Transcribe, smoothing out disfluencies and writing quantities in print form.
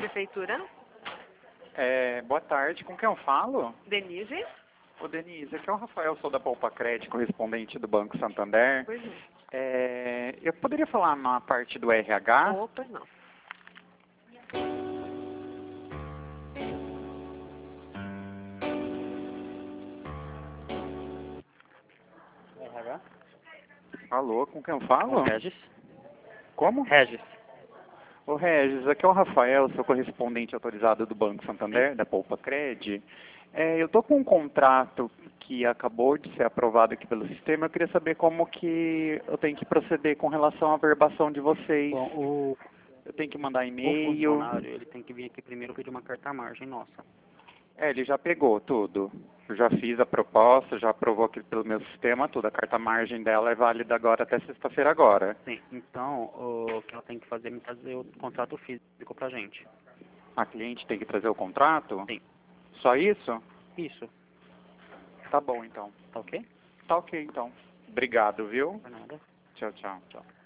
Prefeitura, Boa tarde, com quem eu falo? Denise. Ô Denise, aqui é o Rafael, sou da Poupa Cred, correspondente do Banco Santander. Pois não. Eu poderia falar na parte do RH? Opa, não. RH? Alô, com quem eu falo? Regis. Como? Regis. Ô Regis, aqui é o Rafael, sou correspondente autorizado do Banco Santander, da Poupa Cred. Eu tô com um contrato que acabou de ser aprovado aqui pelo sistema. Eu queria saber como que eu tenho que proceder com relação à verbação de vocês. Bom, Eu tenho que mandar o e-mail. funcionário, ele tem que vir aqui primeiro pedir uma carta à margem nossa. Ele já pegou tudo. Eu já fiz a proposta, já aprovou aqui pelo meu sistema tudo. A carta margem dela é válida agora até sexta-feira agora. Sim, então o que ela tem que fazer é me trazer o contrato físico pra gente. A cliente tem que trazer o contrato? Sim. Só isso? Isso. Tá bom então. Tá ok? Tá ok então. Obrigado, viu? Não é nada. Tchau, tchau.